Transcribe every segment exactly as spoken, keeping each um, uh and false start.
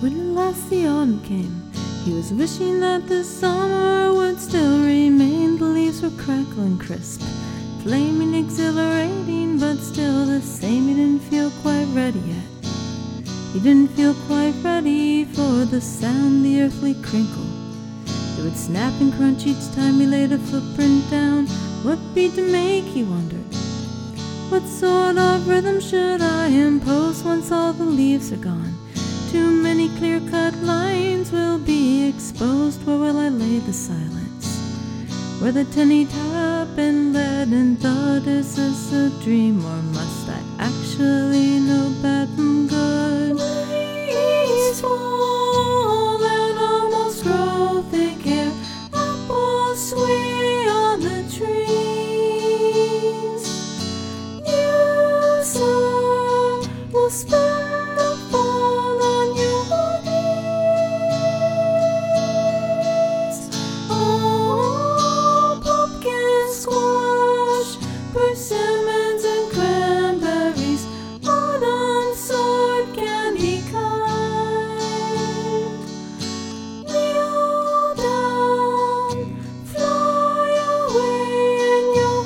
When at last the autumn came, he was wishing that the summer would still remain. The leaves were crackling crisp, flaming, exhilarating, but still the same. He didn't feel quite ready yet. He didn't feel quite ready for the sound, the earthly crinkle. It would snap and crunch each time he laid a footprint down. What beat to make, he wondered. What sort of rhythm should I impose once all the leaves are gone? Too many clear-cut lines will be exposed. Where will I lay the silence? Where the tinny tap and lead and thud? Is this a dream, or must I actually know bad from good? Leaves fall and almost grow thick here. Apples sway on the trees. You, sir, will spend the fall on your knees. Oh, pumpkin, squash, persimmons and cranberries, autumn sword candy kind. Kneel down, fly away in your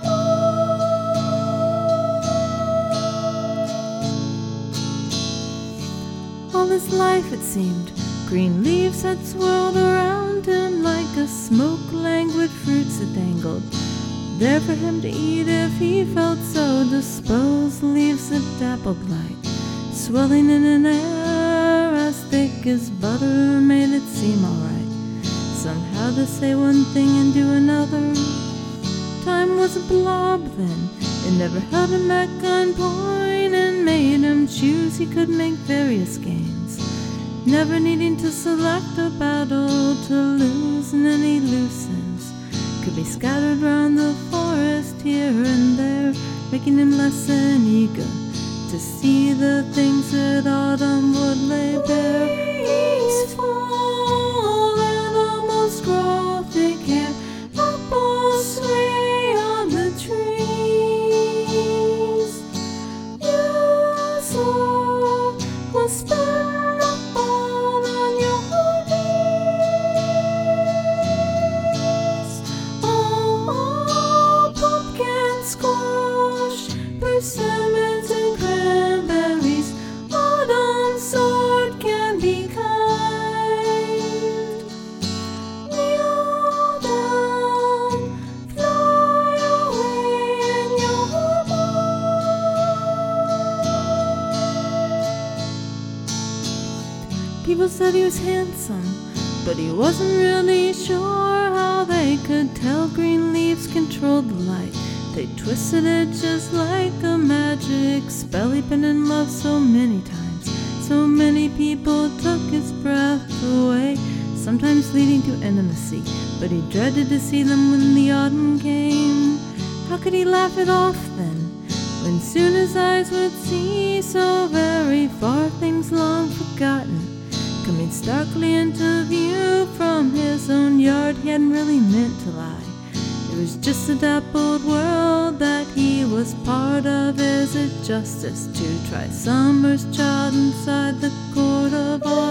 mind. All his life, it seemed, green leaves had swirled around him like a smoke, languid fruits that dangled there for him to eat if he felt so disposed. Leaves that dappled light, swelling in an air as thick as butter, made it seem alright somehow to say one thing and do another. Time was a blob then, it never held him at gunpoint and made him choose. He could make various games, never needing to select a battle to lose, and any loose ends could be scattered round the forest here and there, making him less than eager to see the things that autumn would lay bare. Leaves fall and almost grow thick here. Apples sway on the trees. You, sir, will spend the fall on your knees. Oh, pumpkin, squash, persimmons and cranberries, autumn sword can be kind. Kneel down, fly away in your mind. People said he was handsome, but he wasn't really sure how they could tell. Green leaves controlled the light, they twisted it just like a magic spell. He'd been in love so many times, so many people took his breath away, sometimes leading to intimacy, but he dreaded to see them when the autumn came. How could he laugh it off then, when soon his eyes would see so very far things long forgotten coming starkly into view from his own yard? He hadn't really meant to lie, it was just a dappled world that he was part of. Is it justice to try summer's child inside the court of all?